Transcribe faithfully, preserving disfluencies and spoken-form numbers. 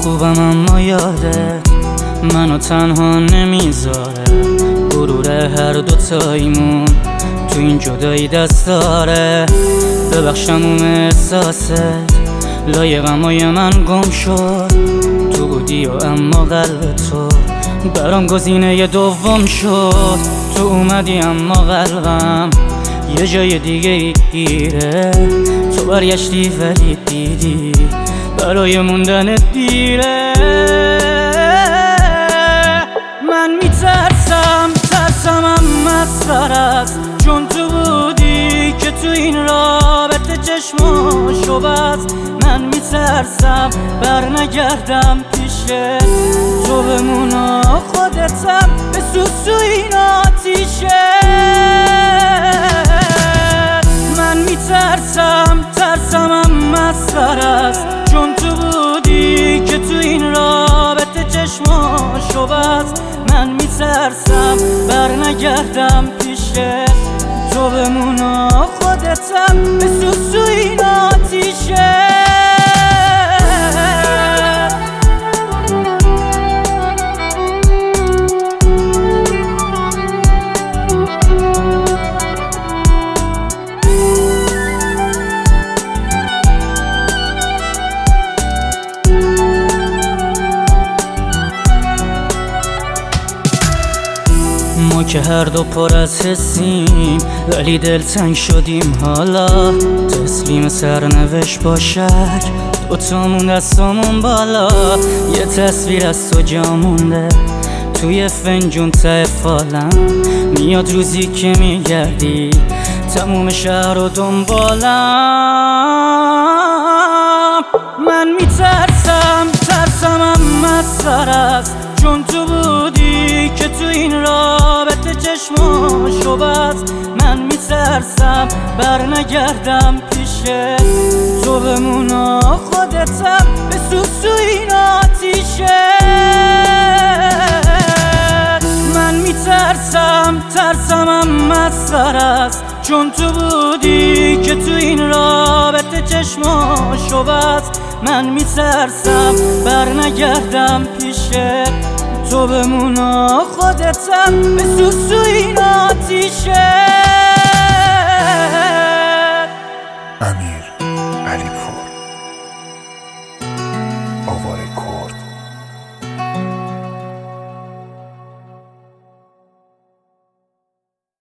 خوبم اما یادت منو تنها نمیذاره. غرور هر دوتاییمون تو این جدایی دست داره. ببخشم اون احساست لایقمای من گم شد. تو بودی و اما قلب تو برام گزینه دوم شد. تو اومدی اما قلبم یه جای دیگه ایره. تو برگشتی ولی دیدی برای موندن دیره. من میترسم ترسم هم مسخر است چون تو بودی که تو این رابطه چشماشو بست. من میترسم بر نگردم پیش تو بمونا خودتم به سوسو این آتیشه. من میترسم ترسم هم مسخر است چون تو بودی که تو این رابطه چشماشو بست. من میترسم بر نگردم پیش تو بمونا خودتم به سوسو این آتیشه. ما که هر دو پر از حسیم ولی دلتنگ شدیم حالا. تسلیم سرنوشت با شک دوتامون دستامون بالا. یه تصویر از تو جا مونده توی فنجون ته فالم. میاد روزی که میگردی تموم شهر رو دنبالم. من میترسم ترسم هم مسخر است چون تو بودی که تو این رابطه چشماشو بست. من میترسم بر نگردم پیش تو بمونا خودتم به سوسو این آتیشه. من میترسم ترسم هم مسخر است چون تو بودی که تو این رابطه چشماشو بست. من میترسم بر نگردم پیش تو بمونا خودتم به سوسو این آتیشه.